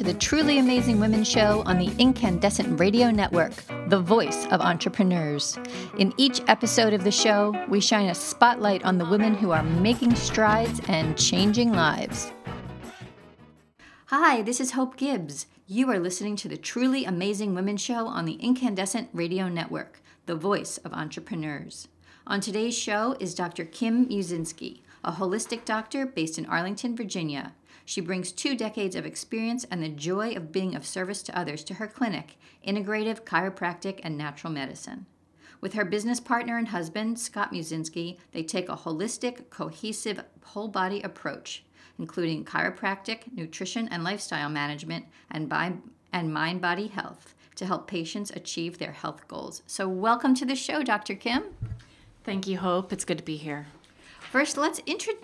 the Truly Amazing Women Show on the Incandescent Radio Network, the voice of entrepreneurs. In each episode of the show, we shine a spotlight on the women who are making strides and changing lives. Hi, this is Hope Gibbs. You are listening to the Truly Amazing Women Show on the Incandescent Radio Network, the voice of entrepreneurs. On today's show is Dr. Kim Muszynski, a holistic doctor based in Arlington, Virginia. She brings 2 decades of experience and the joy of being of service to others to her clinic, Integrative Chiropractic and Natural Medicine. With her business partner and husband, Scott Muszynski, they take a holistic, cohesive, whole-body approach, including chiropractic, nutrition and lifestyle management, and mind-body health to help patients achieve their health goals. So welcome to the show, Dr. Kim. Thank you, Hope. It's good to be here. First, I want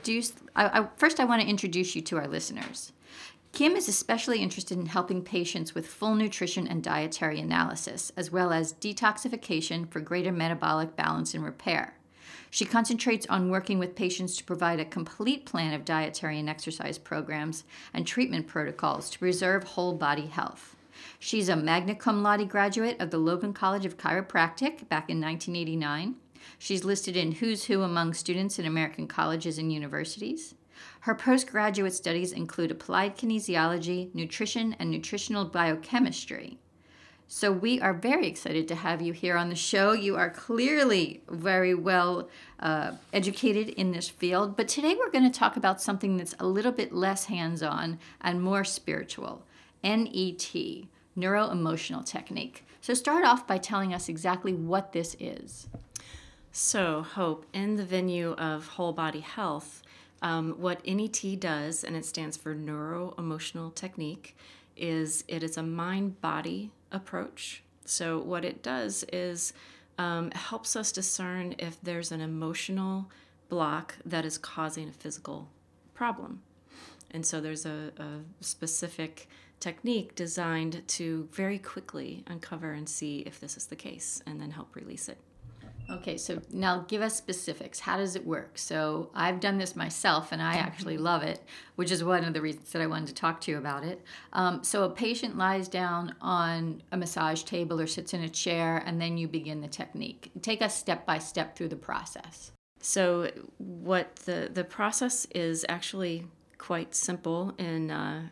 to introduce you to our listeners. Kim is especially interested in helping patients with full nutrition and dietary analysis, as well as detoxification for greater metabolic balance and repair. She concentrates on working with patients to provide a complete plan of dietary and exercise programs and treatment protocols to preserve whole body health. She's a magna cum laude graduate of the Logan College of Chiropractic back in 1989. She's listed in Who's Who among students in American colleges and universities. Her postgraduate studies include applied kinesiology, nutrition, and nutritional biochemistry. So we are very excited to have you here on the show. You are clearly very well educated in this field, but today we're going to talk about something that's a little bit less hands-on and more spiritual, NET, Neuro-Emotional Technique. So start off by telling us exactly what this is. So, Hope, in the venue of whole body health, what NET does, and it stands for Neuro-Emotional Technique, is it is a mind-body approach. So what it does is helps us discern if there's an emotional block that is causing a physical problem. And so there's a specific technique designed to very quickly uncover and see if this is the case and then help release it. Okay, so now give us specifics. How does it work? So I've done this myself, and I actually love it, which is one of the reasons that I wanted to talk to you about it. So a patient lies down on a massage table or sits in a chair, and then you begin the technique. Take us step by step through the process. So what the process is actually quite simple in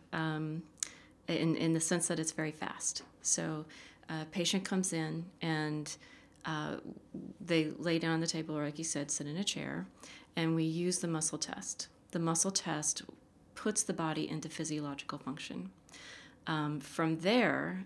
the sense that it's very fast. So a patient comes in and they lay down on the table, or like you said, sit in a chair, and we use the muscle test. The muscle test puts the body into physiological function. From there,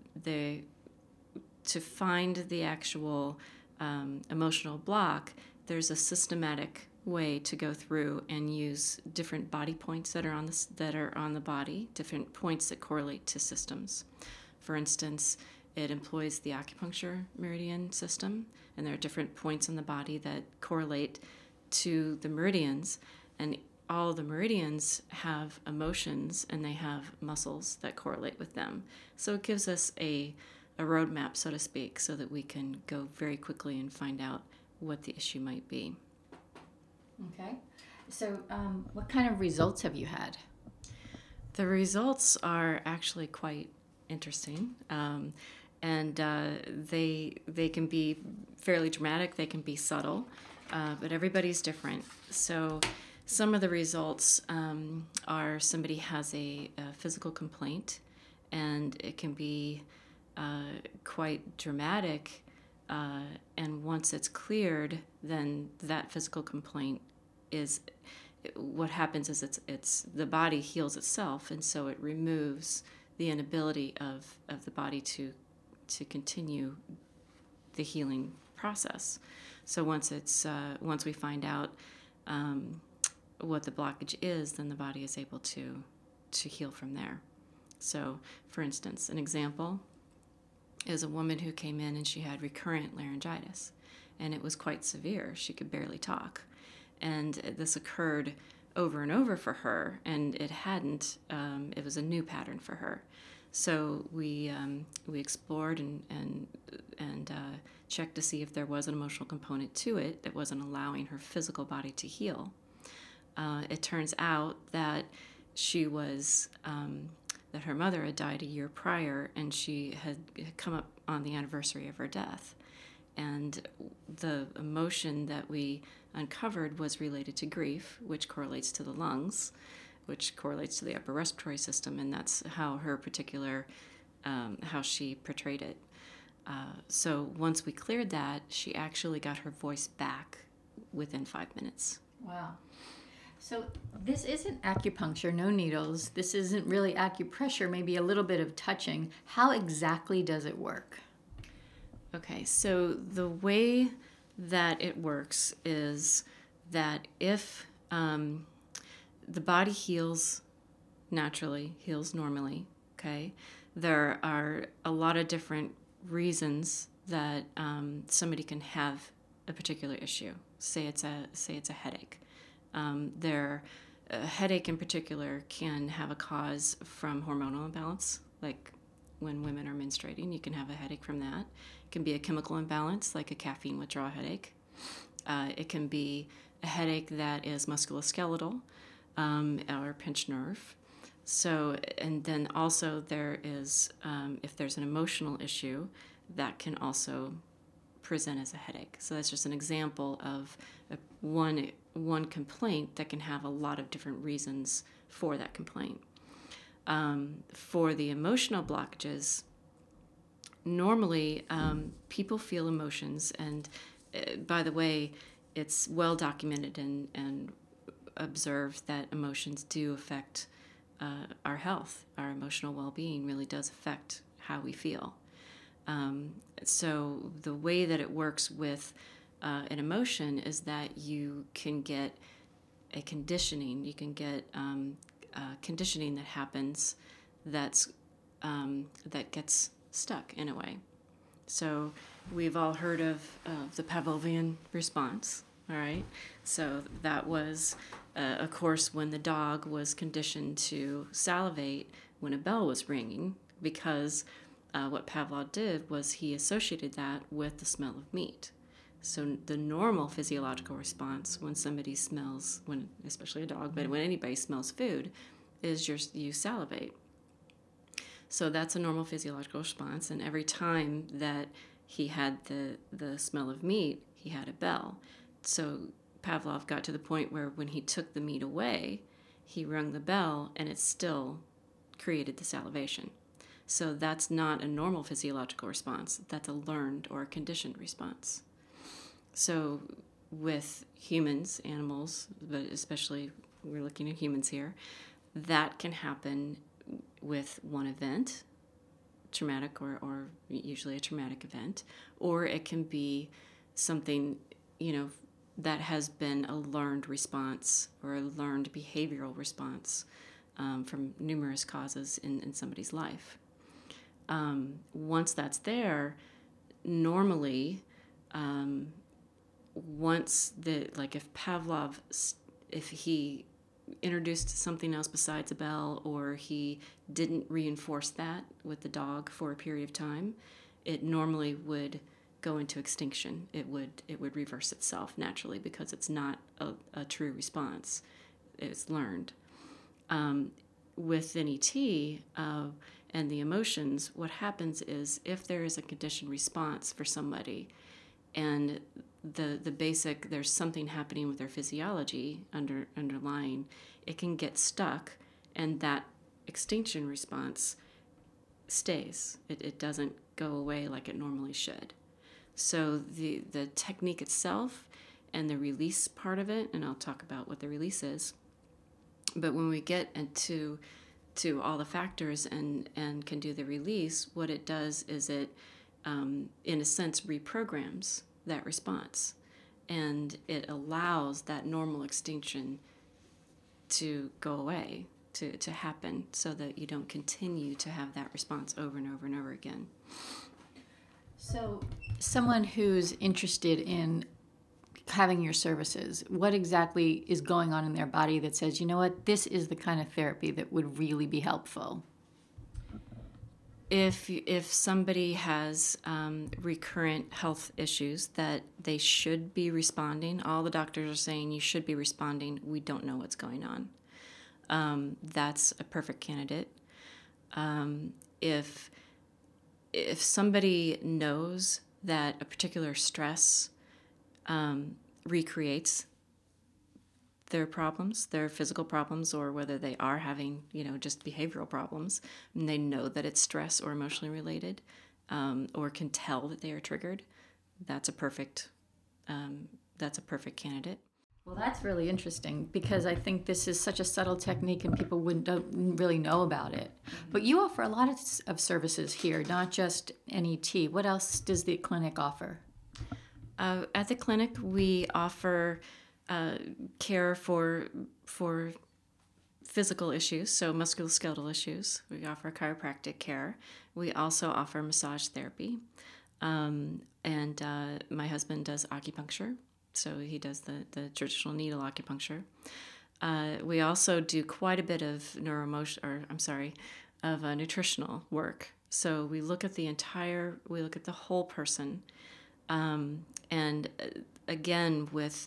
to find the actual emotional block, there's a systematic way to go through and use different body points that are on the body, different points that correlate to systems. For instance, it employs the acupuncture meridian system, and there are different points in the body that correlate to the meridians, and all the meridians have emotions and they have muscles that correlate with them. So it gives us a roadmap, so to speak, so that we can go very quickly and find out what the issue might be. Okay. So what kind of results have you had? The results are actually quite interesting. And they can be fairly dramatic, they can be subtle, but everybody's different. So some of the results are somebody has a physical complaint, and it can be quite dramatic, and once it's cleared, then that physical complaint what happens is it's the body heals itself, and so it removes the inability of the body to continue the healing process. So once we find out what the blockage is, then the body is able to heal from there. So, for instance, an example is a woman who came in and she had recurrent laryngitis, and it was quite severe. She could barely talk, and this occurred over and over for her, and it hadn't. It was a new pattern for her. So we explored and checked to see if there was an emotional component to it that wasn't allowing her physical body to heal. It turns out that she was that her mother had died a year prior, and she had come up on the anniversary of her death. And the emotion that we uncovered was related to grief, which correlates to the lungs, which correlates to the upper respiratory system, and that's how her particular, how she portrayed it. So once we cleared that, she actually got her voice back within 5 minutes. Wow. So this isn't acupuncture, no needles. This isn't really acupressure, maybe a little bit of touching. How exactly does it work? Okay, so the way that it works is that if the body heals naturally, heals normally, okay, there are a lot of different reasons that somebody can have a particular issue. Say it's a headache. A headache in particular can have a cause from hormonal imbalance, like when women are menstruating, you can have a headache from that. It can be a chemical imbalance, like a caffeine withdrawal headache. It can be a headache that is musculoskeletal or pinched nerve. So, and then also there is, if there's an emotional issue, that can also present as a headache. So that's just an example of one complaint that can have a lot of different reasons for that complaint. For the emotional blockages, normally people feel emotions, and by the way, it's well documented and observed that emotions do affect our health. Our emotional well-being really does affect how we feel. So the way that it works with an emotion is that you can get a conditioning. You can get conditioning that happens that gets stuck in a way. So we've all heard of the Pavlovian response, all right? So that was, of course, when the dog was conditioned to salivate when a bell was ringing, because what Pavlov did was he associated that with the smell of meat. So the normal physiological response when somebody smells, when especially a dog, but when anybody smells food, is you salivate. So that's a normal physiological response, and every time that he had the smell of meat, he had a bell. So Pavlov got to the point where when he took the meat away, he rung the bell, and it still created the salivation. So that's not a normal physiological response. That's a learned or a conditioned response. So with humans, animals, but especially we're looking at humans here, that can happen with one event, traumatic or usually a traumatic event, or it can be something, that has been a learned response or a learned behavioral response from numerous causes in somebody's life. Once that's there, normally, if Pavlov, if he introduced something else besides a bell, or he didn't reinforce that with the dog for a period of time, it normally would go into extinction. It would reverse itself naturally because it's not a true response. It's learned. With NET and the emotions, what happens is if there is a conditioned response for somebody, and the basic, there's something happening with their physiology underlying, it can get stuck, and that extinction response stays. It doesn't go away like it normally should. So the technique itself and the release part of it, and I'll talk about what the release is, but when we get into all the factors and can do the release, what it does is it, in a sense, reprograms that response, and it allows that normal extinction to go away, to happen, so that you don't continue to have that response over and over and over again. So someone who's interested in having your services, what exactly is going on in their body that says, you know what, this is the kind of therapy that would really be helpful? If somebody has recurrent health issues that they should be responding, all the doctors are saying you should be responding, we don't know what's going on. That's a perfect candidate. If somebody knows that a particular stress recreates their problems, their physical problems, or whether they are having, just behavioral problems, and they know that it's stress or emotionally related, or can tell that they are triggered, that's a perfect candidate. Well, that's really interesting because I think this is such a subtle technique and people don't really know about it. But you offer a lot of services here, not just NET. What else does the clinic offer? At the clinic, we offer care for physical issues, so musculoskeletal issues. We offer chiropractic care. We also offer massage therapy. And my husband does acupuncture. So he does the traditional needle acupuncture. We also do quite a bit of nutritional work. So we look at the whole person. And again,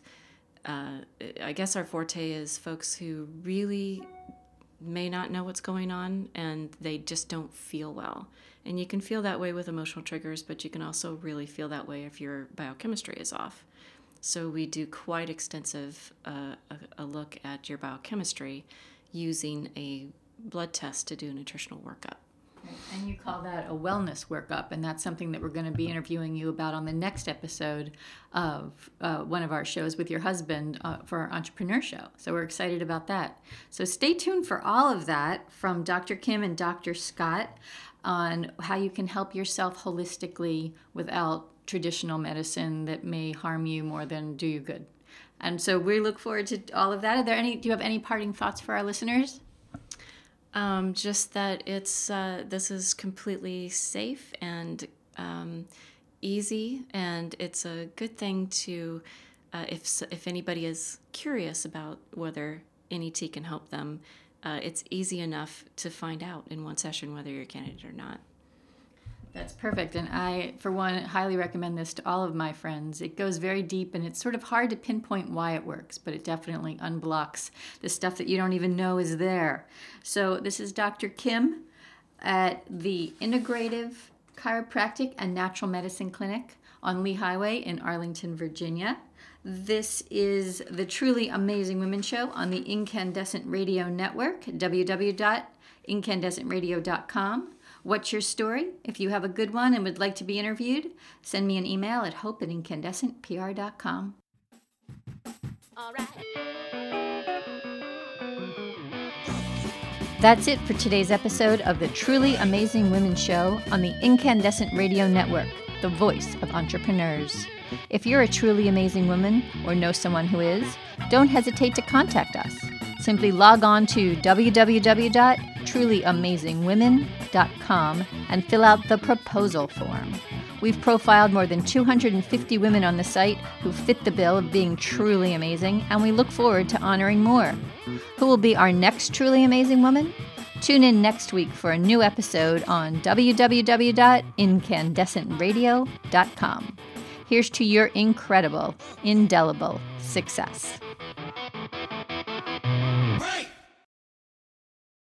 I guess our forte is folks who really may not know what's going on and they just don't feel well. And you can feel that way with emotional triggers, but you can also really feel that way if your biochemistry is off. So we do quite extensive a look at your biochemistry using a blood test to do a nutritional workup. And you call that a wellness workup, and that's something that we're going to be interviewing you about on the next episode of one of our shows with your husband for our Entrepreneur Show. So we're excited about that. So stay tuned for all of that from Dr. Kim and Dr. Scott on how you can help yourself holistically without traditional medicine that may harm you more than do you good. And so we look forward to all of that. Do you have any parting thoughts for our listeners? Just that this is completely safe and easy, and it's a good thing to, if anybody is curious about whether NET can help them, it's easy enough to find out in one session whether you're a candidate or not. That's perfect. And I, for one, highly recommend this to all of my friends. It goes very deep and it's sort of hard to pinpoint why it works, but it definitely unblocks the stuff that you don't even know is there. So this is Dr. Kim at the Integrative Chiropractic and Natural Medicine Clinic on Lee Highway in Arlington, Virginia. This is the Truly Amazing Women Show on the Incandescent Radio Network, www.incandescentradio.com. What's your story? If you have a good one and would like to be interviewed, send me an email at hope@incandescentpr.com. All right. That's it for today's episode of the Truly Amazing Women Show on the Incandescent Radio Network, the voice of entrepreneurs. If you're a truly amazing woman or know someone who is, don't hesitate to contact us. Simply log on to www.trulyamazingwomen.com and fill out the proposal form. We've profiled more than 250 women on the site who fit the bill of being truly amazing, and we look forward to honoring more. Who will be our next truly amazing woman? Tune in next week for a new episode on www.incandescentradio.com. Here's to your incredible, indelible success.